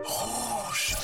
Rouge.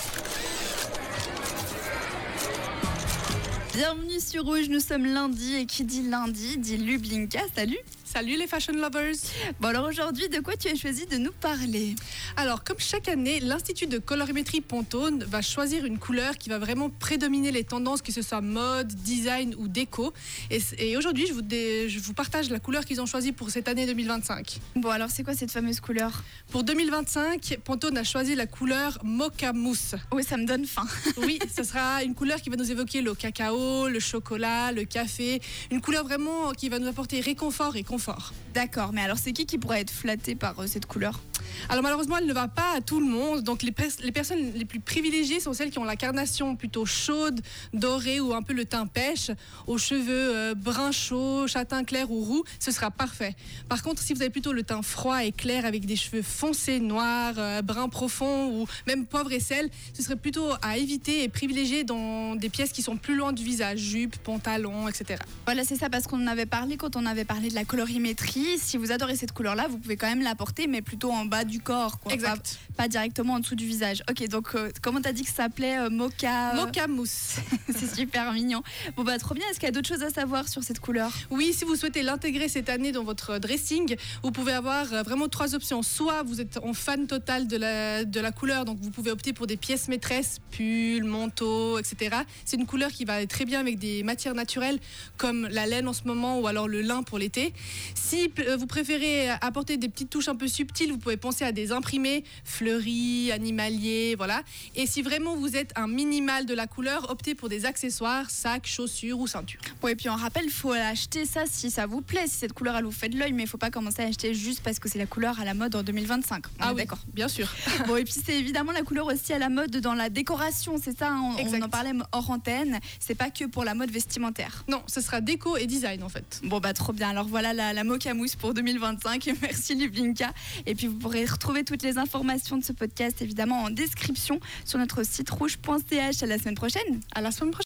Bienvenue sur Rouge, nous sommes lundi et qui dit lundi dit Lublinka. Salut. Salut les fashion lovers. Bon alors aujourd'hui, de quoi tu as choisi de nous parler? Alors comme chaque année, l'Institut de colorimétrie Pantone va choisir une couleur qui va vraiment prédominer les tendances, que ce soit mode, design ou déco. Et aujourd'hui, je vous partage la couleur qu'ils ont choisie pour cette année 2025. Bon alors c'est quoi cette fameuse couleur? Pour 2025, Pantone a choisi la couleur Mocha Mousse. Oui, ça me donne faim. Oui, ce sera une couleur qui va nous évoquer le cacao, le chocolat, le café. Une couleur vraiment qui va nous apporter réconfort et confort. D'accord, mais alors c'est qui pourrait être flatté par cette couleur? Alors malheureusement, elle ne va pas à tout le monde. Donc les personnes les plus privilégiées sont celles qui ont la carnation plutôt chaude, dorée ou un peu le teint pêche, aux cheveux brun chaud, châtain clair ou roux. Ce sera parfait. Par contre, si vous avez plutôt le teint froid et clair avec des cheveux foncés, noirs, brun profond ou même poivre et sel, ce serait plutôt à éviter et privilégier dans des pièces qui sont plus loin du visage, jupe, pantalon, etc. Voilà, c'est ça, parce qu'on en avait parlé quand on avait parlé de la colorimétrie. Si vous adorez cette couleur-là, vous pouvez quand même la porter, mais plutôt en bas du corps, quoi. Exact. Pas directement en dessous du visage. Ok, donc comment t'as dit que ça s'appelait Mocha Mocha Mousse. C'est super mignon. Bon bah trop bien, est-ce qu'il y a d'autres choses à savoir sur cette couleur? Oui, si vous souhaitez l'intégrer cette année dans votre dressing, vous pouvez avoir vraiment 3 options. Soit vous êtes en fan total de la couleur, donc vous pouvez opter pour des pièces maîtresses, pull, manteau, etc. C'est une couleur qui va aller très bien avec des matières naturelles comme la laine en ce moment ou alors le lin pour l'été. Si vous préférez apporter des petites touches un peu subtiles, vous pouvez penser à des imprimés fleuris, animaliers, voilà. Et si vraiment vous êtes un minimal de la couleur, optez pour des accessoires, sacs, chaussures ou ceintures. Bon, et puis on rappelle, il faut acheter ça si ça vous plaît, si cette couleur elle vous fait de l'œil, mais il ne faut pas commencer à acheter juste parce que c'est la couleur à la mode en 2025. On est oui, d'accord. bien sûr. Bon, et puis c'est évidemment la couleur aussi à la mode dans la décoration, c'est ça, hein, on en parlait hors antenne, c'est pas que pour la mode vestimentaire. Non, ce sera déco et design en fait. Bon bah trop bien, alors voilà la Mocha Mousse pour 2025, merci Lublinka. Et puis vous pourrez retrouver toutes les informations de ce podcast évidemment en description sur notre site rouge.ch. À la semaine prochaine. À la semaine prochaine.